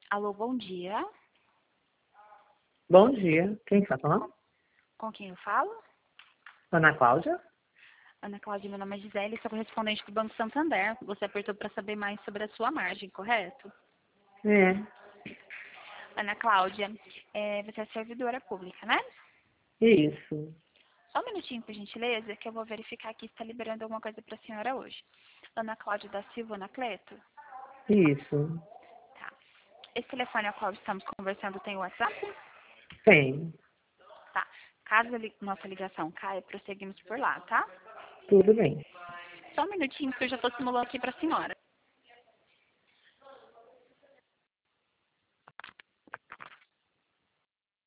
Alô, bom dia. Bom dia. Quem está falando? Com quem eu falo? Ana Cláudia? Ana Cláudia, meu nome é Gisele, sou correspondente do Banco Santander. Você apertou para saber mais sobre a sua margem, correto? É, Ana Cláudia, você é servidora pública, né? isso. Só um minutinho, por gentileza, que eu vou verificar aqui se está liberando alguma coisa para a senhora hoje. Ana Cláudia da Silva Anacleto? Isso. Tá. Esse telefone ao qual estamos conversando tem o WhatsApp? Tem. Tá. Caso nossa ligação caia, prosseguimos por lá, tá? Tudo bem. Só um minutinho que eu já estou simulando aqui para a senhora.